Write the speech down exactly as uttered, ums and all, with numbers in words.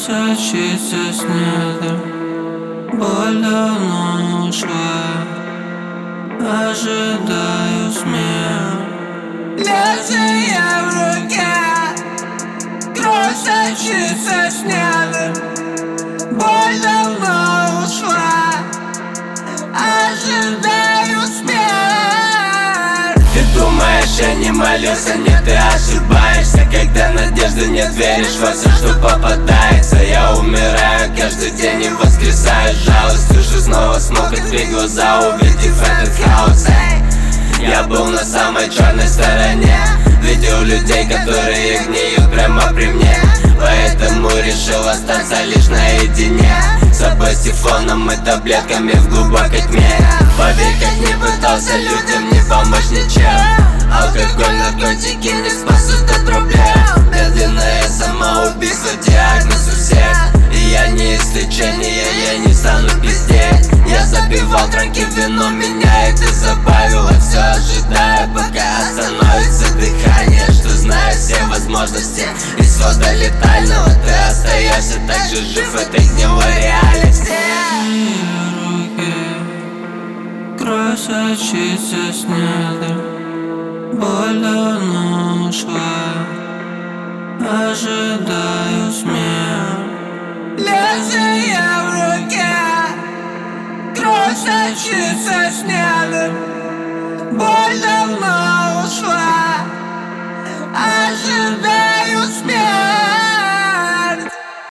сочится с недр, боль давно ушла, ожидаю смерть. Лезвие в руке, кровь сочится с недр, боль давно ушла, ожидаю смерть. Ты думаешь, я не молился? Нет, ты ошибаешься. Когда надежды нет, веришь во все, что попадается. Я умираю каждый день и воскресаю жалостью, что снова смог открыть глаза, увидев этот хаос. Я был на самой черной стороне, видел людей, которые гниют прямо при мне. Поэтому решил остаться лишь наедине с собой, сифоном и таблетками в глубокой тьме. Поверь, как не пытался людям не помочь ничем. Алкоголь, наркотики не спасут от проблем. Медленное самоубийство, диагноз у всех. И я не исключение, я не стану пиздеть. Я забивал транки вином, меня это забавило. Все ожидаю, пока остановится дыхание, что знаю все возможности исхода летального. Ты остаешься так же жив в этой гнилой реальности. Руки, кровь сочится с недр, боль давно ушла, ожидаю смерть. Лезвие в руке, кровь сочится с недр.